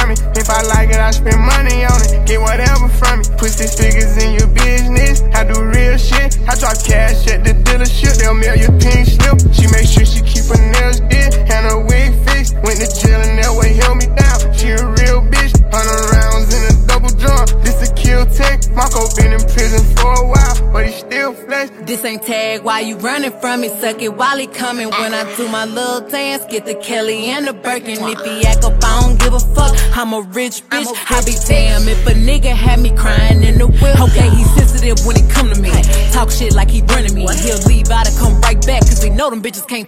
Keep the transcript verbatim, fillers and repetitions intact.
from me. If I like it, I spend money on it. Get whatever from me. Put six figures in your business. I do real shit. I drop cash at the dealership. They'll mail you pink slip. She make sure she keep her nails did and her wig fixed. Went to jail and that way held me down. She a real bitch. Hundred rounds in a double drum. This a kill tech. Marco been in prison for a while, but he still flex. This ain't tag, why you running from me? Suck it while he coming. When I do my little dance, get the Kelly and the Birkin. If he act up, I don't give a fuck. I'm a rich bitch. I be damn if a nigga had me crying in the whip. Okay, he sensitive when it come to me. Talk shit like he running me. He'll leave out and come right back, cause he know them bitches can't